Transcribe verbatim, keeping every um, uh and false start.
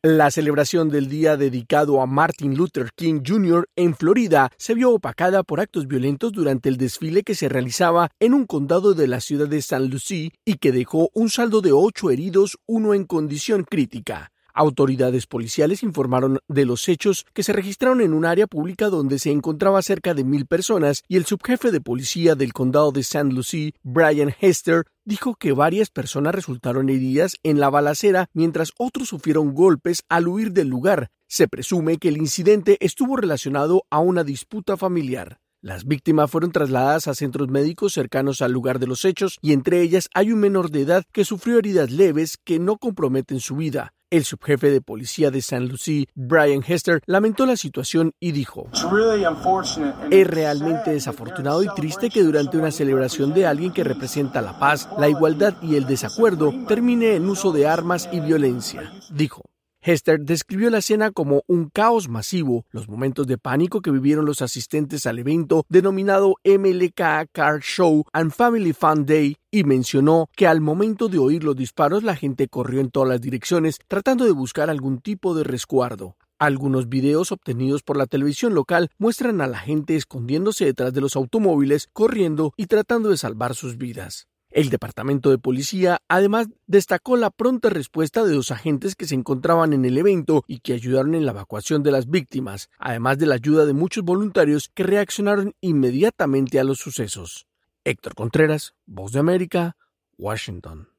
La celebración del día dedicado a Martin Luther King junior en Florida se vio opacada por actos violentos durante el desfile que se realizaba en un condado de la ciudad de Saint Lucie y que dejó un saldo de ocho heridos, uno en condición crítica. Autoridades policiales informaron de los hechos que se registraron en un área pública donde se encontraba cerca de mil personas y el subjefe de policía del condado de Saint Lucie, Brian Hester, dijo que varias personas resultaron heridas en la balacera mientras otros sufrieron golpes al huir del lugar. Se presume que el incidente estuvo relacionado a una disputa familiar. Las víctimas fueron trasladadas a centros médicos cercanos al lugar de los hechos y entre ellas hay un menor de edad que sufrió heridas leves que no comprometen su vida. El subjefe de policía de Saint Lucie, Brian Hester, lamentó la situación y dijo: "Es realmente desafortunado y triste que durante una celebración de alguien que representa la paz, la igualdad y el desacuerdo termine en uso de armas y violencia", dijo. Hester describió la escena como un caos masivo, los momentos de pánico que vivieron los asistentes al evento denominado M L K Car Show and Family Fun Day, y mencionó que al momento de oír los disparos la gente corrió en todas las direcciones tratando de buscar algún tipo de resguardo. Algunos videos obtenidos por la televisión local muestran a la gente escondiéndose detrás de los automóviles, corriendo y tratando de salvar sus vidas. El departamento de policía además destacó la pronta respuesta de dos agentes que se encontraban en el evento y que ayudaron en la evacuación de las víctimas, además de la ayuda de muchos voluntarios que reaccionaron inmediatamente a los sucesos. Héctor Contreras, Voz de América, Washington.